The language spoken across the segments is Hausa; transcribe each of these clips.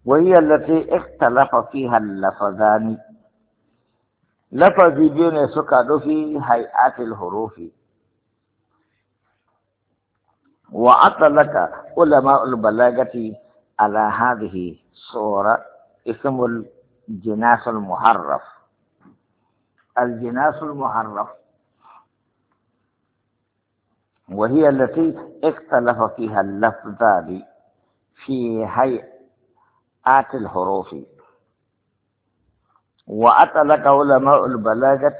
وهي التي اختلف فيها اللفظان. لفظ بين سكاد في هيئات الحروف. وأطلق علماء البلاغة على هذه الصورة اسم الجناس المحرف. الجناس المحرف وهي التي اختلف فيها اللفظان في هيئات الحروف. وأطلق علماء البلاغة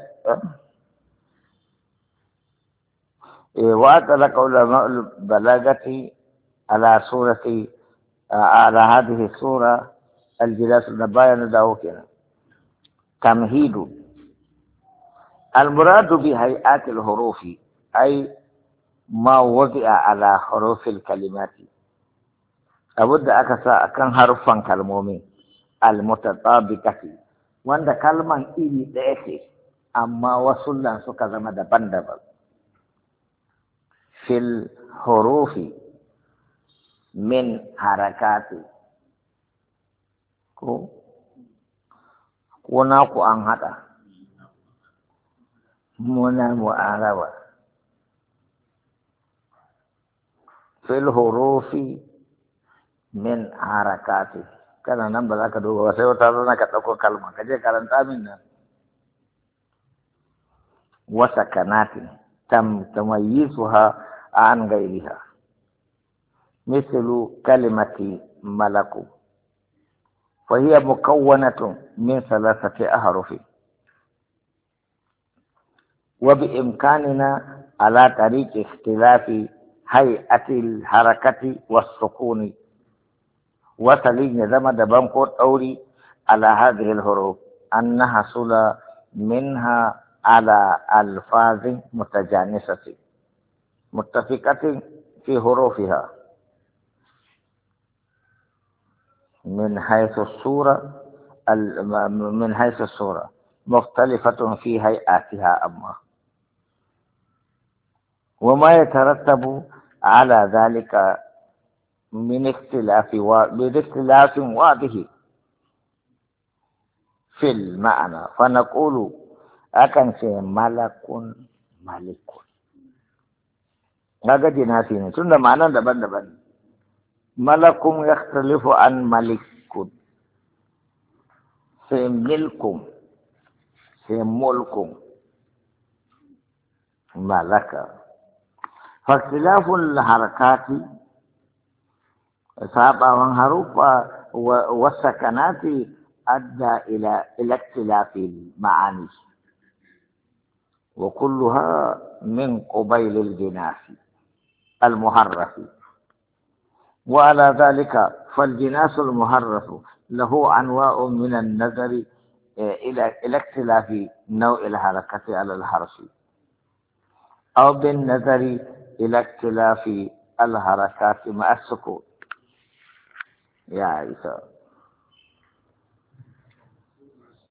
على صورة على هذه الصورة الجلاس النبايا داوكنا. تمهيد. المراد بهيئات الحروف أي ما وضع على حروف الكلمات. أبد أكسا كان حرفا كلمومي المتطابقة وأن كلمة إلي دائسي أما وصلنا سكذا مدبان دبل في الحروف من حركات ko naku an haɗa muna mu'araba fil hurufi min harakati. Kana nan ba za ka duba ba sai wata rana ka ɗauko kalma ka je karanta min nan. Wasa kanatin tamayyizuha an gairiha mislu kalimati malaku. فهي مكونة من 3 أحرف. وبإمكاننا على طريق اختلاف هيئة الحركة والسكون وسليم زمد بنقود أوري على هذه الحروف أن نحصل منها على ألفاظ متجانسة متفقة في حروفها من حيث الصورة مختلفة في هيئاتها أما. وما يترتب على ذلك من اختلاف واضح في المعنى. فنقول أكن شيء ملك ملك. هذا جناسين تند معنى دبن ملك يختلف عن ملك. في ملك في ملك ملك. فاختلاف الحركات سابع حروف والسكنات أدى إلى اختلاف المعاني وكلها من قبيل الجناس المحرف. وعلى ذلك فالجناس المحرف له أنواع من النظر إلى اختلاف نوع الحركة على الحرف أو بالنظر إلى اختلاف الحركات مع السكون. يا عيسى